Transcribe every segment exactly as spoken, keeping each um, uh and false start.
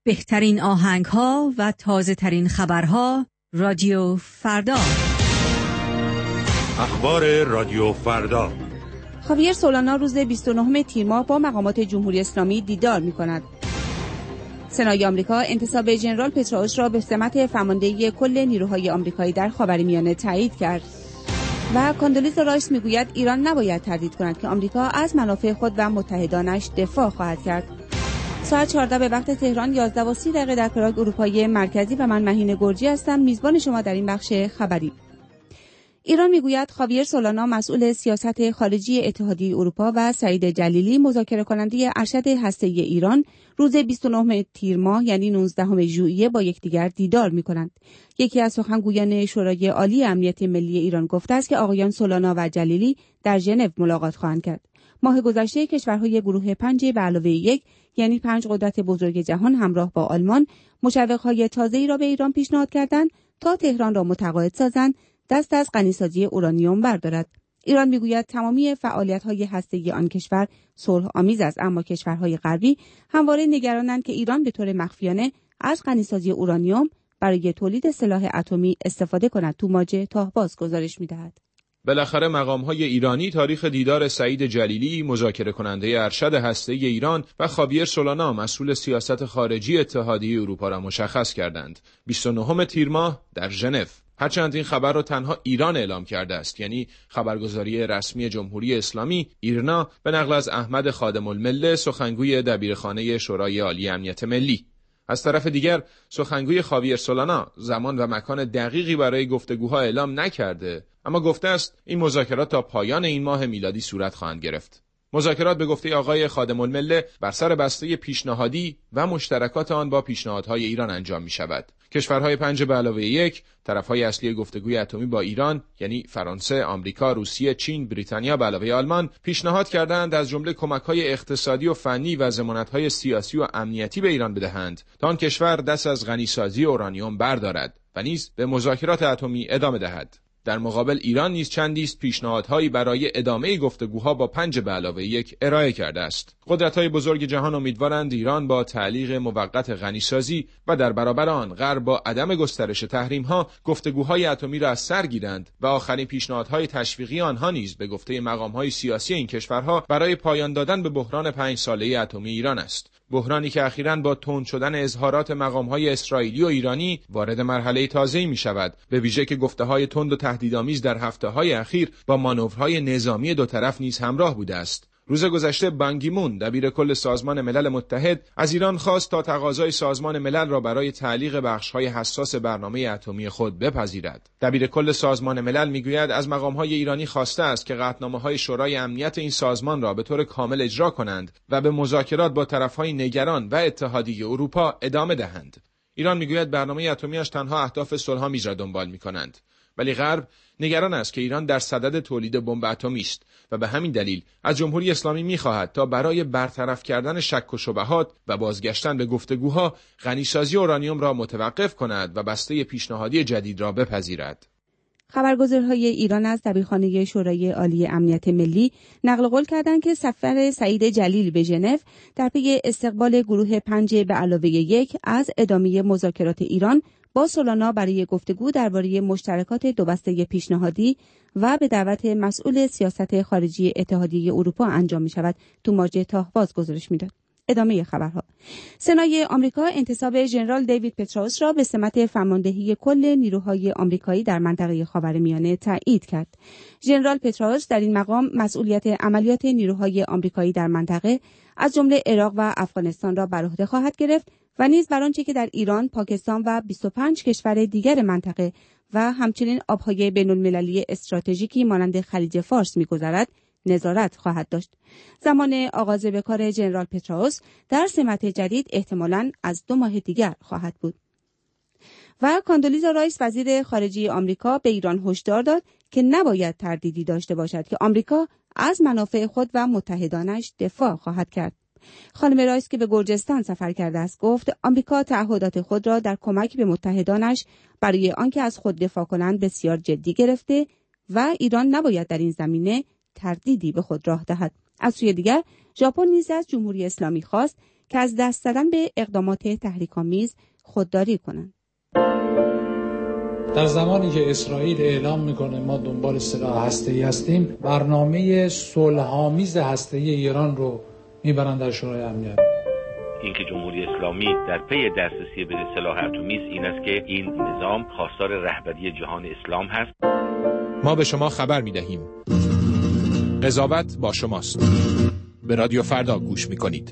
بهترین آهنگ‌ها و تازه‌ترین خبرها رادیو فردا. اخبار رادیو فردا. خاویر سولانا روز بیست و نهم تیر ماه با مقامات جمهوری اسلامی دیدار می‌کند. سنای آمریکا انتصاب ژنرال پتروس را به سمت فرماندهی کل نیروهای آمریکایی در خاورمیانه تایید کرد. و کاندولیزا رایس میگوید ایران نباید تردید کند که آمریکا از منافع خود و متحدانش دفاع خواهد کرد. ساعت چهارده به وقت تهران، یازده و سی دقیقه در پراگ اروپای مرکزی و من مهین گرجی هستم، میزبان شما در این بخش خبری. ایران میگوید خاویر سولانا مسئول سیاست خارجی اتحادیه اروپا و سعید جلیلی مذاکره کننده ارشد هسته‌ای ایران روز بیست و نهم تیر ماه یعنی نوزدهم ژوئیه با یکدیگر دیدار می‌کنند. یکی از سخنگویان شورای عالی امنیت ملی ایران گفته است که آقایان سولانا و جلیلی در ژنو ملاقات خواهند کرد. ماه گذشته کشورهای گروه پنج به علاوه یک یعنی پنج قدرت بزرگ جهان همراه با آلمان مشوق‌های تازه‌ای را به ایران پیشنهاد کردند تا تهران را متقاعد سازند دست از غنیسازی اورانیوم بردارد. ایران میگوید تمامی فعالیت‌های هسته‌ای آن کشور صلح آمیز است، اما کشورهای غربی همواره نگرانند که ایران به طور مخفیانه از غنیسازی اورانیوم برای تولید سلاح اتمی استفاده کند. توماجه تاهباز گزارش می‌دهد. بالاخره مقام‌های ایرانی تاریخ دیدار سعید جلیلی مذاکره کننده ارشد هسته‌ای ایران و خاویر سولانا مسئول سیاست خارجی اتحادیه اروپا را مشخص کردند. بیست و نهم تیر ماه در ژنو. هرچند این خبر را تنها ایران اعلام کرده است، یعنی خبرگزاری رسمی جمهوری اسلامی ایرنا به نقل از احمد خادم المله سخنگوی دبیرخانه شورای عالی امنیت ملی. از طرف دیگر سخنگوی خاویر سولانا زمان و مکان دقیقی برای گفتگوها اعلام نکرده، اما گفته است این مذاکرات تا پایان این ماه میلادی صورت خواهند گرفت. مذاکرات به گفته آقای خادم المله بر سر بسته پیشنهادی و مشترکات آن با پیشنهادهای ایران انجام می شود. کشورهای پنج به علاوه یک، طرفهای اصلی گفتگوی اتمی با ایران یعنی فرانسه، آمریکا، روسیه، چین، بریتانیا به علاوه آلمان پیشنهاد کردند از جمله کمک‌های اقتصادی و فنی و ضمانت‌های سیاسی و امنیتی به ایران بدهند تا آن کشور دست از غنیسازی اورانیوم بردارد و نیز به مذاکرات اتمی ادامه دهد. در مقابل ایران نیز چندیست پیشنهادهایی برای ادامه گفتگوها با پنج به علاوه یک ارائه کرده است. قدرت‌های بزرگ جهان امیدوارند ایران با تعلیق موقت غنیسازی و در برابر آن غرب با عدم گسترش تحریم‌ها گفتگوهای اتمی را از سر گیرند و آخرین پیشنهادهای تشویقی آنها نیز به گفته مقام‌های سیاسی این کشورها برای پایان دادن به بحران پنج ساله اتمی ایران است. بحرانی که اخیراً با تند شدن اظهارات مقام‌های اسرائیلی و ایرانی وارد مرحله تازه‌ای می‌شود، به ویژه که گفته‌های تند و تهدیدآمیز در هفته‌های اخیر با مانورهای نظامی دو طرف نیز همراه بوده است. روز گذشته بان کی مون دبیر کل سازمان ملل متحد از ایران خواست تا تقاضای سازمان ملل را برای تعلیق بخش‌های حساس برنامه اتمی خود بپذیرد. دبیر کل سازمان ملل میگوید از مقام‌های ایرانی خواسته است که قطعنامه‌های شورای امنیت این سازمان را به طور کامل اجرا کنند و به مذاکرات با طرف‌های نگران و اتحادیه اروپا ادامه دهند. ایران میگوید برنامه اتمیش تنها اهداف صلح‌آمیز را دنبال می‌کنند، ولی غرب نگران است که ایران در صدد تولید بمب اتمی است و به همین دلیل از جمهوری اسلامی می‌خواهد تا برای برطرف کردن شک و شبهات و بازگشتن به گفتگوها غنیسازی اورانیوم را متوقف کند و بسته پیشنهادی جدید را بپذیرد. خبرگزارهای ایران از دبیرخانه شورای عالی امنیت ملی نقل قول کردند که سفر سعید جلیلی به ژنو در پی استقبال گروه پنج به علاوه یک از ادامه مذاکرات ایران با سولانا برای گفتگو درباره مشترکات دو بسته پیشنهادی و به دعوت مسئول سیاست خارجی اتحادیه اروپا انجام می شود. توماجه تاهباز گزارش می داد. ادامه خبرها. سنای آمریکا انتصاب ژنرال دیوید پتروس را به سمت فرماندهی کل نیروهای آمریکایی در منطقه خاورمیانه تایید کرد. ژنرال پتروس در این مقام مسئولیت عملیات نیروهای آمریکایی در منطقه از جمله عراق و افغانستان را بر عهده خواهد گرفت و نیز بر آنچه که در ایران، پاکستان و بیست و پنج کشور دیگر منطقه و همچنین آبهای بین‌المللی استراتژیکی مانند خلیج فارس می‌گذرد نظارت خواهد داشت. زمان آغاز به کار ژنرال پتروس در سمت جدید احتمالاً از دو ماه دیگر خواهد بود. و کاندولیزا رایس وزیر خارجه آمریکا به ایران هشدار داد که نباید تردیدی داشته باشد که آمریکا از منافع خود و متحدانش دفاع خواهد کرد. خانم رایس که به گرجستان سفر کرده است گفت آمریکا تعهدات خود را در کمک به متحدانش برای آنکه از خود دفاع کنند بسیار جدی گرفته و ایران نباید در این زمینه تردیدی به خود راه دهد. از سوی دیگر ژاپن نیز از جمهوری اسلامی خواست که از دست زدن به اقدامات تحریک‌آمیز خودداری کنند. در زمانی که اسرائیل اعلام میکنه ما دنبال سلاح هسته‌ای هستیم، برنامه صلح‌آمیز هسته‌ای ایران رو میبرن در شورای امنیت. اینکه جمهوری اسلامی در پی دسترسی به سلاح اتمی این است که این نظام خواستار رهبری جهان اسلام هست. ما به شما خبر میدهیم. قضاوت با شماست. به رادیو فردا گوش میکنید.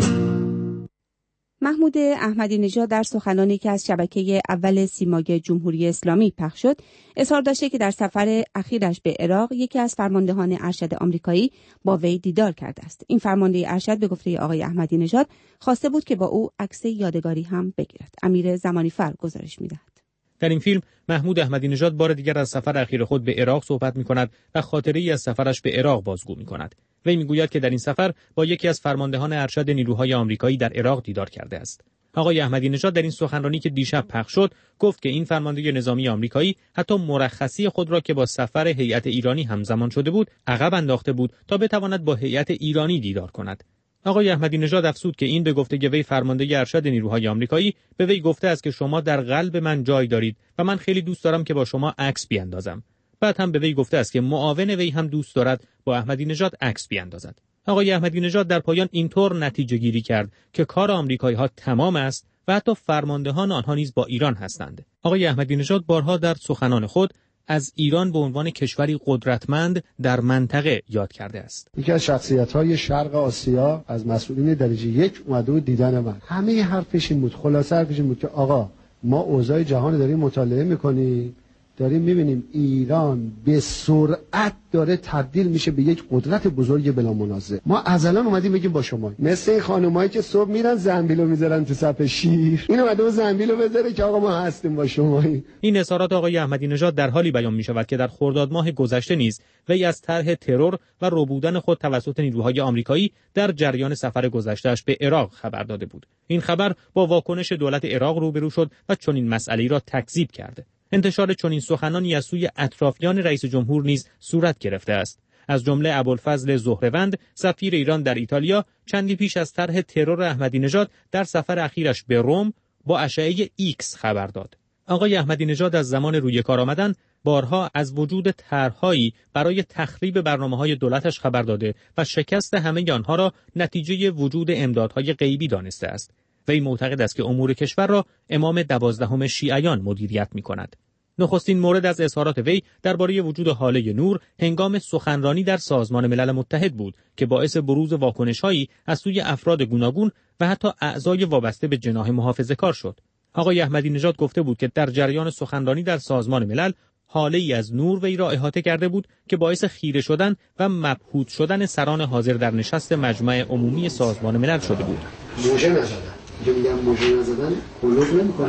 محمود احمدی نژاد در سخنانی که از شبکه اول سیمای جمهوری اسلامی پخش شد، اظهار داشته که در سفر اخیرش به عراق یکی از فرماندهان ارشد آمریکایی با وی دیدار کرده است. این فرمانده ارشد به گفته آقای احمدی نژاد خواسته بود که با او عکس یادگاری هم بگیرد. امیر زمانی فر گزارش می‌دهد. در این فیلم محمود احمدی نژاد بار دیگر از سفر اخیر خود به عراق صحبت می‌کند و خاطره‌ای از سفرش به عراق بازگو می‌کند. وی میگوید که در این سفر با یکی از فرماندهان ارشد نیروهای آمریکایی در عراق دیدار کرده است. آقای احمدی نژاد در این سخنرانی که دیشب پخش شد گفت که این فرمانده نظامی آمریکایی حتی مرخصی خود را که با سفر هیئت ایرانی همزمان شده بود عقب انداخته بود تا بتواند با هیئت ایرانی دیدار کند. آقای احمدی نژاد افزود که این به گفته وی فرمانده ارشد نیروهای آمریکایی به وی گفته است که شما در قلب من جای دارید و من خیلی دوست دارم که با شما عکس بیاندازم. بعد هم به وی گفته است که معاون وی هم دوست دارد با احمدی نژاد عکس بیاندازد. آقای احمدی نژاد در پایان اینطور نتیجه گیری کرد که کار آمریکایی‌ها تمام است و حتی فرماندهان آنها نیز با ایران هستند. آقای احمدی نژاد بارها در سخنان خود از ایران به عنوان کشوری قدرتمند در منطقه یاد کرده است. یکی از شخصیت‌های شرق آسیا از مسئولین درجه یک اومده و دیدن من. همه حرفش این بود، خلاصه حرفش این بود که آقا ما اوضاع جهان داریم مطالعه می‌کنیم، داریم می‌بینیم ایران به سرعت داره تبدیل میشه به یک قدرت بزرگ بلا منازع. ما ازلا اومدیم بگیم با شما، مثل این خانمایی که صبح میرن زنبیلو میذارن تو صف شیر، این اومده و زنبیلو بذاره که آقا ما هستیم با شما. این اظهارات آقای احمدی نژاد در حالی بیان میشود که در خرداد ماه گذشته نیز وی از طرح ترور و ربودن خود توسط نیروهای آمریکایی در جریان سفر گذشته‌اش به عراق خبر داده بود. این خبر با واکنش دولت عراق روبرو شد و چنین مسئله‌ای را تکذیب کرد. انتشار چنین سخنانی از سوی اطرافیان رئیس جمهور نیز صورت گرفته است. از جمله ابوالفضل زهره‌وند سفیر ایران در ایتالیا چندی پیش از طرح ترور احمدی نژاد در سفر اخیرش به روم با اشعه ایکس خبر داد. آقای احمدی نژاد از زمان روی کار آمدن بارها از وجود طرح‌هایی برای تخریب برنامه‌های دولتش خبر داده و شکست همه آنها را نتیجه وجود امدادهای غیبی دانسته است. وی معتقد است که امور کشور را امام دوازدهم شیعیان مدیریت می‌کند. نخستین مورد از اظهارات وی درباره وجود هاله نور هنگام سخنرانی در سازمان ملل متحد بود که باعث بروز واکنش‌هایی از سوی افراد گوناگون و حتی اعضای وابسته به جناح محافظه‌کار شد. آقای احمدی نژاد گفته بود که در جریان سخنرانی در سازمان ملل حاله‌ای از نور وی را احاطه کرده بود که باعث خیره شدن و مبهوت شدن سران حاضر در نشست مجمع عمومی سازمان ملل شده بود. موجه نزدن. که میگم موجه نزدن قلوب نمی‌کنن،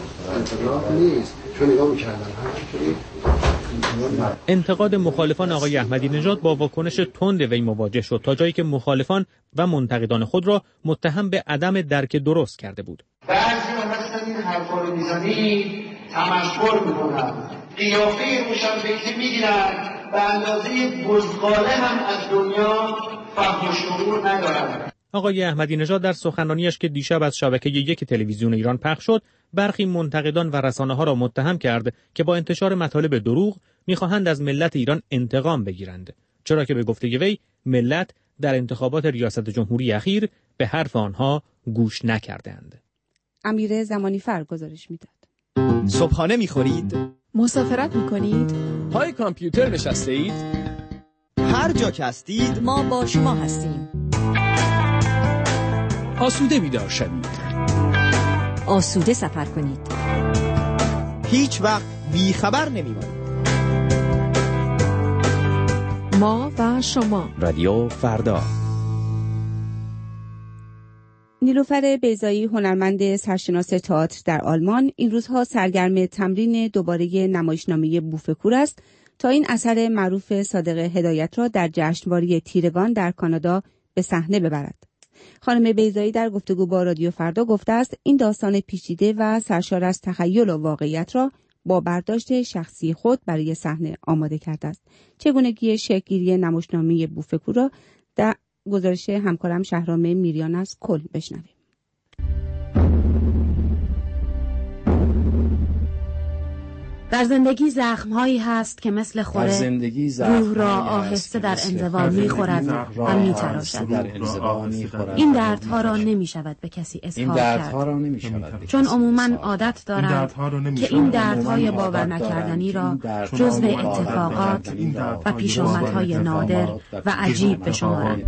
انتقاد نیست. چون نگاه می‌کردن انتقاد مخالفان آقای احمدی نژاد با واکنش تند وی مواجه شد تا جایی که مخالفان و منتقدان خود را متهم به عدم درک درست کرده بود. بعضی مثلا این حرفا رو میزنی تمسخر میکنن، قیافه روشنفکری میگیرن، به اندازه بزغاله هم از دنیا فهم و شعور ندارن. آقای احمدی نژاد در سخنرانیش که دیشب از شبکه یک تلویزیون ایران پخش شد، برخی منتقدان و رسانه‌ها را متهم کرد که با انتشار مطالب دروغ می‌خواهند از ملت ایران انتقام بگیرند، چرا که به گفته وی ملت در انتخابات ریاست جمهوری اخیر به حرف آنها گوش نکردند. امیر زمانی فر گزارش میداد. صبحانه می‌خورید؟ مسافرت می‌کنید؟ پای کامپیوتر نشسته اید؟ هر جا که هستید ما با شما هستیم. آسوده بیدار شوید، آسوده سفر کنید، هیچ وقت بی خبر نمیمانید. ما و شما، رادیو فردا. نیلوفر بیضایی، هنرمند سرشناس تئاتر در آلمان، این روزها سرگرم تمرین دوباره نمایشنامه بوفکور است تا این اثر معروف صادق هدایت را در جشنواره تیرگان در کانادا به صحنه ببرد. خانم بیضایی در گفتگو با رادیو فردا گفته است این داستان پیچیده و سرشار از تخیل و واقعیت را با برداشت شخصی خود برای صحنه آماده کرده است. چگونگی شکل‌گیری نمایشنامه بوفکور را در گزارش همکارم شهرام میریان از کل بشنویم. در زندگی زخم‌هایی هست که مثل خوره روح را آهسته در انزوا می‌خورد و می‌تراشد. این دردها را نمی‌شود به کسی اظهار کرد، چون عموماً عادت دارند که این دردهای باور نکردنی را جزو اتفاقات و پیشامدهای نادر و عجیب بشمارند.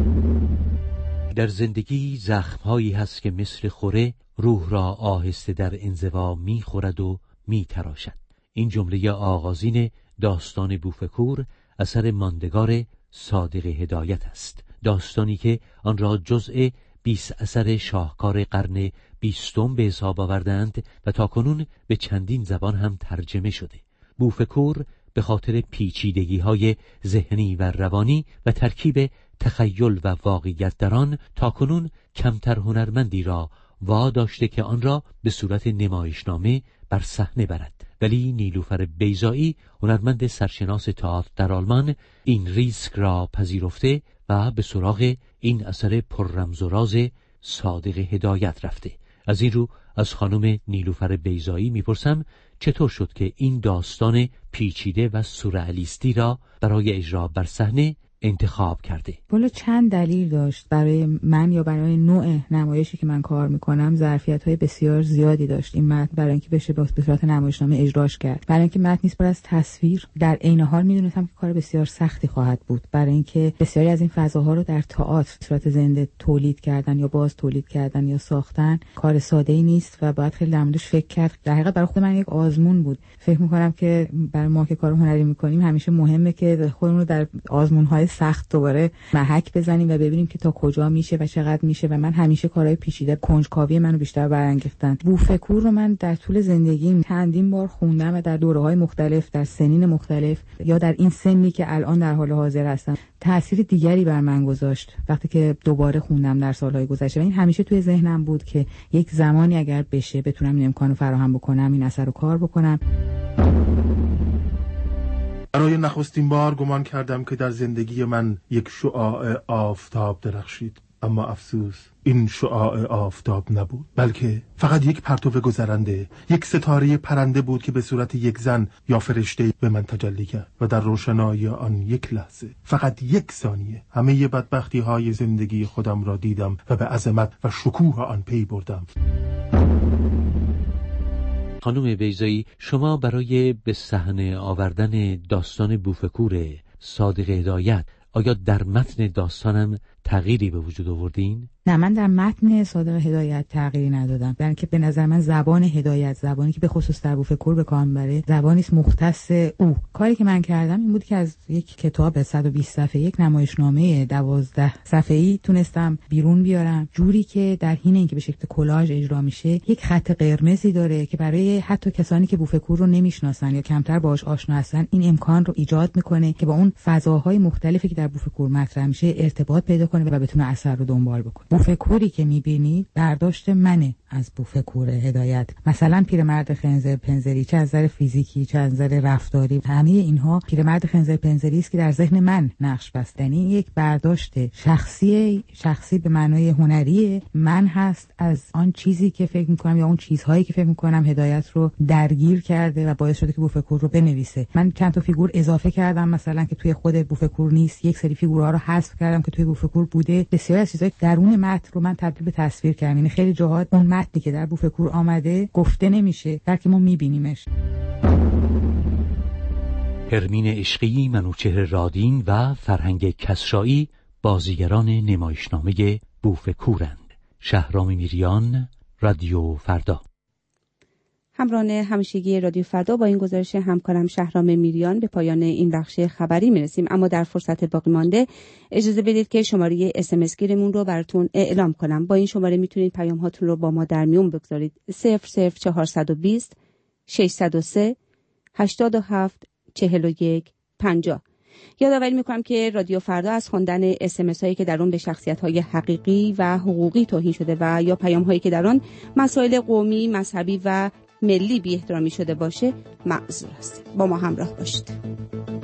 در زندگی زخم‌هایی هست که مثل خوره روح را آهسته در انزوا می‌خورد و می‌تراشد. این جمله آغازین داستان بوفکور اثر ماندگار صادق هدایت است، داستانی که آن را جزء بیست اثر شاهکار قرن بیستم به حساب آوردند و تاکنون به چندین زبان هم ترجمه شده. بوفکور به خاطر پیچیدگی‌های ذهنی و روانی و ترکیب تخیل و واقعیت در آن تاکنون کمتر هنرمندی را واداشته که آن را به صورت نمایشنامه بر صحنه برد. ولی نیلوفر بیضایی، هنرمند سرشناس تئاتر در آلمان، این ریسک را پذیرفته و به سراغ این اثر پر رمز و راز صادق هدایت رفته. از این رو از خانم نیلوفر بیضایی میپرسم چطور شد که این داستان پیچیده و سورئالیستی را برای اجرا بر صحنه انتخاب کرده؟ والا چند دلیل داشت. برای من یا برای نوع نمایشی که من کار میکنم ظرفیت‌های بسیار زیادی داشت این متن برای اینکه بشه به صورت نمایشنامه اجراش کرد. برای اینکه متن نیست پر از تصویر، در عین حال میدونستم که کار بسیار سختی خواهد بود، برای اینکه بسیاری از این فضاها رو در تئاتر صورت زنده تولید کردن یا باز تولید کردن یا ساختن کار ساده‌ای نیست و باید خیلی در موردش فکر کرد. در حقیقت برای خود من یک آزمون بود. فکر میکنم که برای ما که کار هنری میکنیم همیشه مهمه که خودمون رو در آزمون‌های سخت دوباره محک بزنیم و ببینیم که تا کجا میشه و چقدر میشه. و من همیشه کارهای پیچیده کنجکاوی منو بیشتر برانگیختن. بوفکور رو من در طول زندگیم چندین بار خوندم و در دوره‌های مختلف، در سنین مختلف یا در این سنی که الان در حال حاضر هستم تأثیر دیگری بر من گذاشت وقتی که دوباره خوندم در سالهای گذشته. و این همیشه توی ذهنم بود که یک زمانی اگر بشه بتونم این امکانو فراهم بکنم، این اثر رو کار بکنم. برای نخستین بار گمان کردم که در زندگی من یک شعاع آفتاب درخشید، اما افسوس این شعاع آفتاب نبود، بلکه فقط یک پرتو گذرنده، یک ستاره پرنده بود که به صورت یک زن یا فرشته به من تجلی کرد و در روشنایی آن یک لحظه، فقط یک ثانیه، همه بدبختی های زندگی خودم را دیدم و به عظمت و شکوه آن پی بردم. خانم بیضایی، شما برای به صحنه آوردن داستان بوفکور صادق هدایت آیا در متن داستانم تغییری به وجود آوردین؟ نه، من در متن صادق هدایت تغییری ندادم، برای اینکه به نظر من زبان هدایت، زبانی که به خصوص در بوفکور به کار میبره، زبانی است مختص او. کاری که من کردم این بود که از یک کتاب صد و بیست صفحه یک نمایشنامه دوازده صفحه‌ای تونستم بیرون بیارم، جوری که در حین اینکه به شکل کلاژ اجرا میشه یک خط قرمزی داره که برای حتی کسانی که بوفکور رو نمیشناسن یا کمتر باهاش آشنا هستن این امکان رو ایجاد میکنه که با اون فضاهای مختلفی که در بوفکور مطرح میشه ارتباط پیدا کنه و بتونه اثر رو دنبال بکنه. بوفکوری که میبینید برداشت منه از بوفکور هدایت. مثلا پیرمرد خنزر پنزری، چه از نظر فیزیکی چه از نظر رفتاری، همه اینها پیرمرد خنزر پنزری است که در ذهن من نقش بسته. یعنی یک برداشت شخصی شخصی به معنای هنری من هست از آن چیزی که فکر میکنم یا اون چیزهایی که فکر میکنم هدایت رو درگیر کرده و باعث شده که بوفکور رو بنویسه. من چند تا فیگور اضافه کردم مثلا که توی خود بوفکور نیست، یک سری فیگورها رو حذف کردم که توی بوفکور بوده. بسیاری از چیزای درون متن رو من تبدیل به تصویر کردم. یعنی خیلی جاها اون متنی که در بوفکور آمده گفته نمیشه، بلکه ما میبینیمش. هرمین عشقی، منوچهر رادین و فرهنگ کسرایی بازیگران نمایشنامه بوفکورند. شهرام میریان، رادیو فردا. همراهان همیشگی رادیو فردا، با این گزارش همکارم شهرام میریان به پایان این بخش خبری میرسیم. اما در فرصت باقی مانده اجازه بدید که شماره اس ام اس گیرمون رو براتون اعلام کنم. با این شماره میتونید پیام هاتون رو با ما در میون بگذارید. صفر صفر چهارصد و بیست ششصد و سه هشتاد و هفت چهل و یک پنجاه. یادآوری میکنم که رادیو فردا از خواندن اس ام اس هایی که در اون به شخصیت های حقیقی و حقوقی توهین شده و یا پیام هایی که در آن مسائل قومی، مذهبی و ملی بی احترامی شده باشه معذور است. با ما همراه باشید.